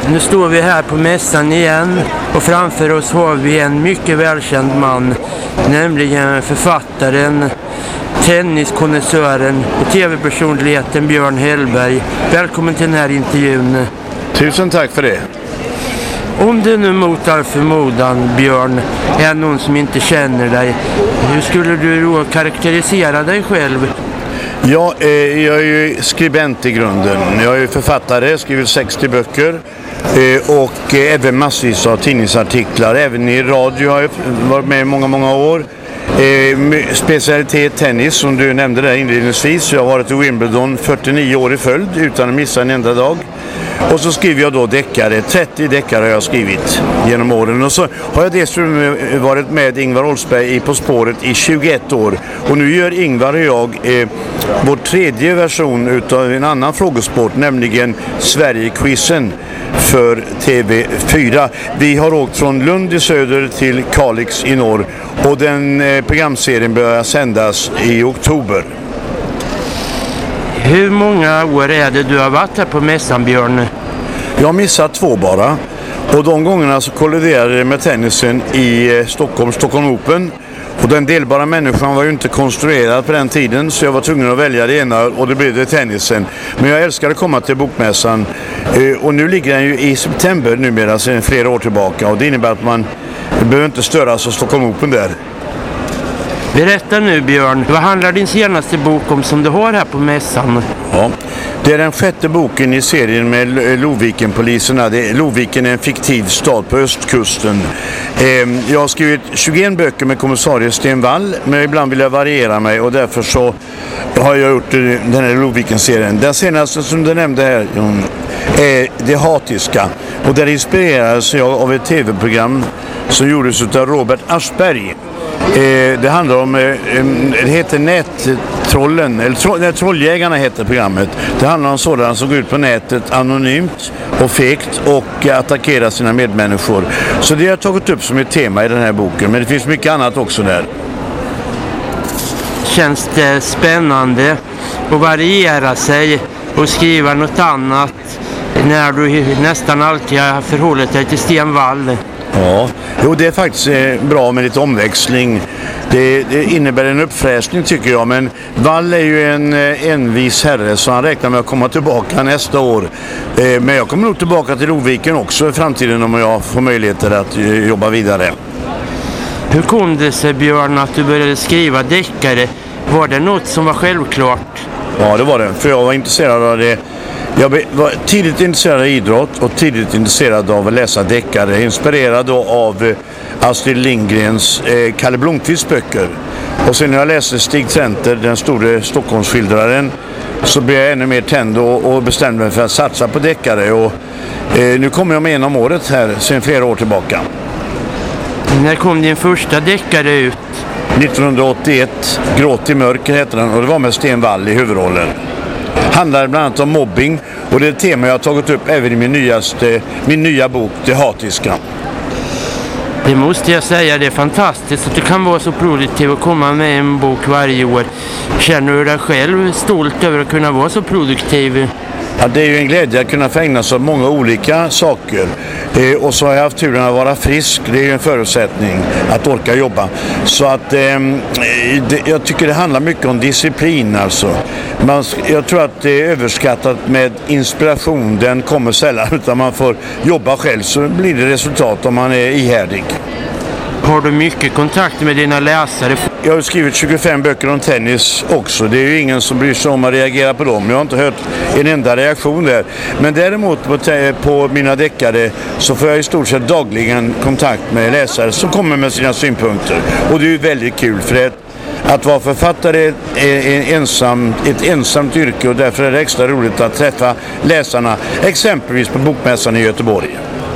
Nu står vi här på mässan igen och framför oss har vi en mycket välkänd man, nämligen författaren, tenniskonnässören och tv-personligheten Björn Hellberg. Välkommen till den här intervjun. Tusen tack för det. Om du nu mot all förmodan, Björn, är någon som inte känner dig, hur skulle du då karaktärisera dig själv? Ja, jag är ju skribent i grunden. Jag är ju författare, skrivit 60 böcker och även massvis av tidningsartiklar. Även i radio har jag varit med i många år. Specialitet tennis som du nämnde där inledningsvis. Jag har varit i Wimbledon 49 år i följd utan att missa en enda dag. Och så skriver jag då deckare, 30 deckare har jag skrivit genom åren. Och så har jag dessutom varit med Ingvar Oldsberg i På spåret i 21 år. Och nu gör Ingvar och jag vår tredje version utav en annan frågesport, nämligen Sverige-quizen för TV4. Vi har åkt från Lund i söder till Kalix i norr och den programserien börjar sändas i oktober. Hur många år är det du har varit här på mässan, Björn? Jag har missat 2 bara. Och de gångerna så kolliderade det med tennisen i Stockholm Open. Och den delbara människan var ju inte konstruerad på den tiden, så jag var tvungen att välja det ena och det blev det tennisen. Men jag älskar att komma till bokmässan och nu ligger den ju i september numera sedan flera år tillbaka. Och det innebär att man behöver inte störas av Stockholm Open där. Berätta nu, Björn, vad handlar din senaste bok om som du har här på mässan? Ja, det är den 6:e boken i serien med Lovikenpoliserna. Loviken är en fiktiv stad på östkusten. Jag har skrivit 21 böcker med kommissarie Sten Wall, men ibland vill jag variera mig och därför så har jag gjort den här Loviken-serien. Den senaste som du nämnde här är Det hatiska och där inspirerades jag av ett tv-program som gjordes av Robert Aschberg. Det handlar om, det heter Nättrollen, eller Trolljägarna heter programmet. Det handlar om sådana som går ut på nätet anonymt och fegt och attackerar sina medmänniskor. Så det har jag tagit upp som ett tema i den här boken, men det finns mycket annat också där. Känns det spännande att variera sig och skriva något annat när du nästan alltid har förhållit dig till Sten Wall? Ja, jo, det är faktiskt bra med lite omväxling. Det innebär en uppfräschning tycker jag, men Wall är ju en envis herre så han räknar med att komma tillbaka nästa år. Men jag kommer nog tillbaka till Loviken också i framtiden om jag får möjligheter att jobba vidare. Hur kom det sig, Björn, att du började skriva deckare? Var det något som var självklart? Ja, det var det, för jag var intresserad av det. Jag var tidigt intresserad av idrott och tidigt intresserad av att läsa deckare. Inspirerad av Astrid Lindgrens Kalle Blomqvists böcker. Och sen när jag läste Stig Trenter, den store Stockholmsskildraren, så blev jag ännu mer tänd och bestämde mig för att satsa på deckare. Och nu kommer jag med en om året här sedan flera år tillbaka. När kom din första deckare ut? 1981, Gråt i mörker heter den och det var med Sten Wall i huvudrollen. Handlar bland annat om mobbing och det är ett tema jag har tagit upp även i min nya bok Det hatiska. Det måste jag säga, det är fantastiskt att du kan vara så produktiv och komma med en bok varje år. Känner du dig själv stolt över att kunna vara så produktiv? Ja, det är ju en glädje att kunna få ägna sig åt många olika saker. Och så har jag haft turen att vara frisk. Det är ju en förutsättning att orka jobba. Så att jag tycker det handlar mycket om disciplin alltså. Jag tror att det är överskattat med inspiration. Den kommer sällan utan man får jobba själv så blir det resultat om man är ihärdig. Har du mycket kontakt med dina läsare? Jag har skrivit 25 böcker om tennis också. Det är ju ingen som bryr sig om att reagera på dem. Jag har inte hört en enda reaktion där. Men däremot på mina deckare så får jag i stort sett dagligen kontakt med läsare som kommer med sina synpunkter. Och det är ju väldigt kul för att vara författare är ett ensamt yrke och därför är det extra roligt att träffa läsarna exempelvis på Bokmässan i Göteborg.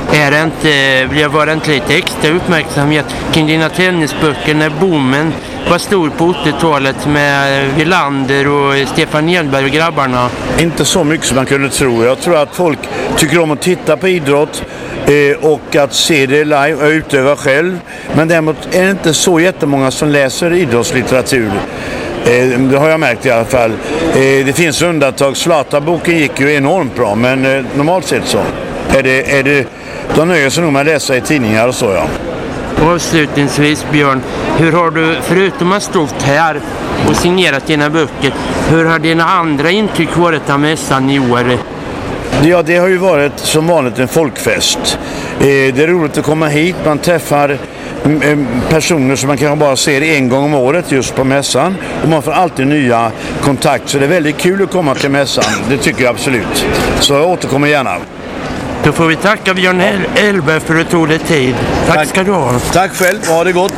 Var det inte lite extra uppmärksamhet kring dina tennisböcker när boomen var stor på 80-talet med Wilander och Stefan Edberg och grabbarna? Inte så mycket som man kunde tro. Jag tror att folk tycker om att titta på idrott och att se det live och utöva själv. Men däremot är det inte så jättemånga som läser idrottslitteratur. Det har jag märkt i alla fall. Det finns undantag. Zlatan-boken gick ju enormt bra, men normalt sett så. De nöjer sig nog med att läsa i tidningar och så, ja. Avslutningsvis, Björn, hur har du, förutom att stått här och signerat dina böcker, hur har dina andra intryck varit av mässan i år? Ja, det har ju varit som vanligt en folkfest. Det är roligt att komma hit. Man träffar personer som man kanske bara ser en gång om året just på mässan. Och man får alltid nya kontakter. Så det är väldigt kul att komma till mässan. Det tycker jag absolut. Så jag återkommer gärna. Då får vi tacka Björn Elberg för att du tog dig tid. Tack ska du ha. Tack själv. Ha det gott.